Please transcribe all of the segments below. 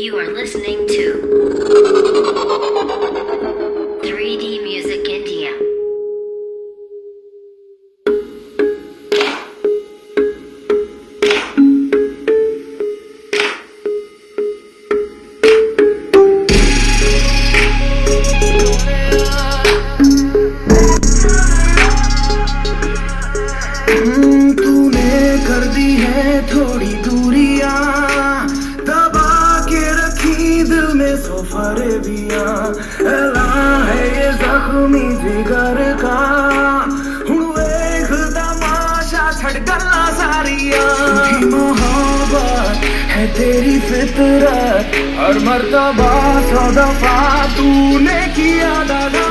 You are listening to 3D Music India. तूने कर दी है थोड़ी दूरियां, दबा के रखी दिल में सोफरेबियां। ऐलान है ये जख्मी जिगर का, हुण वेख तमाशा छड़ गल्ला सारियां। झूठी मोहब्बत है तेरी फितरत, हर मर्तबा 100 दफा तूने किया दगा।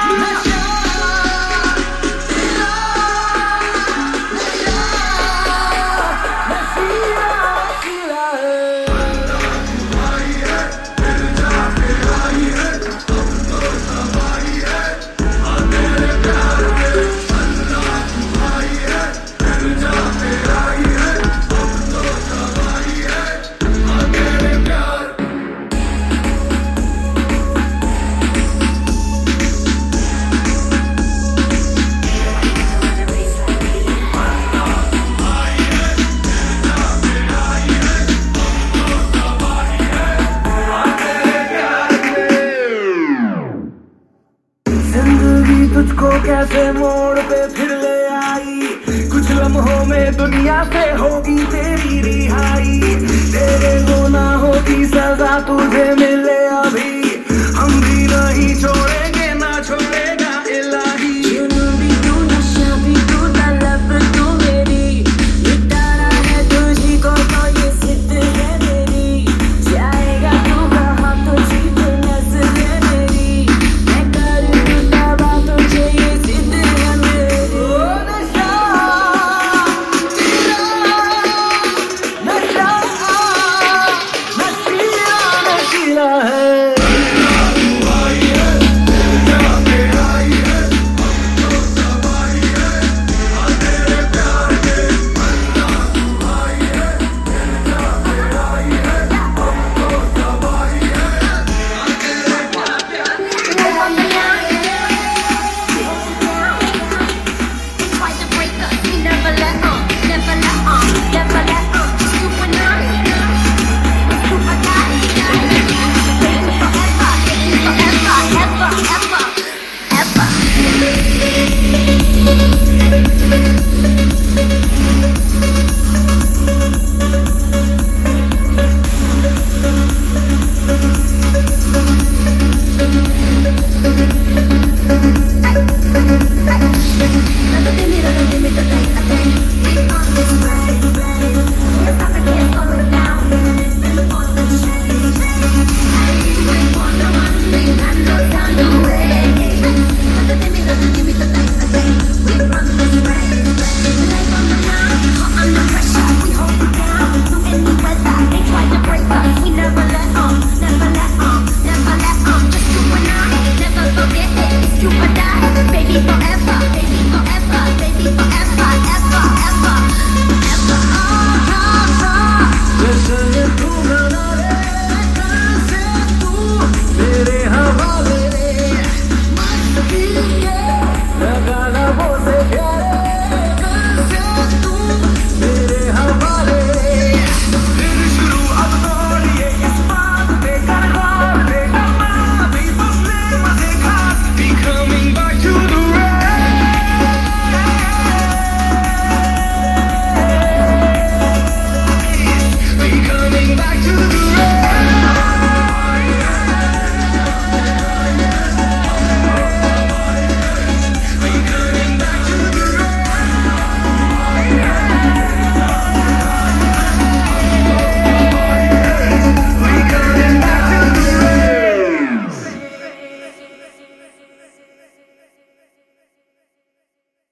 जिंदगी तुझको कैसे मोड़ पे फिर ले आई, कुछ लम्हों में दुनिया से होगी तेरी रिहाई। तेरे गुनाहों की सजा तुझे मिले अभी, हम भी नहीं छोड़े।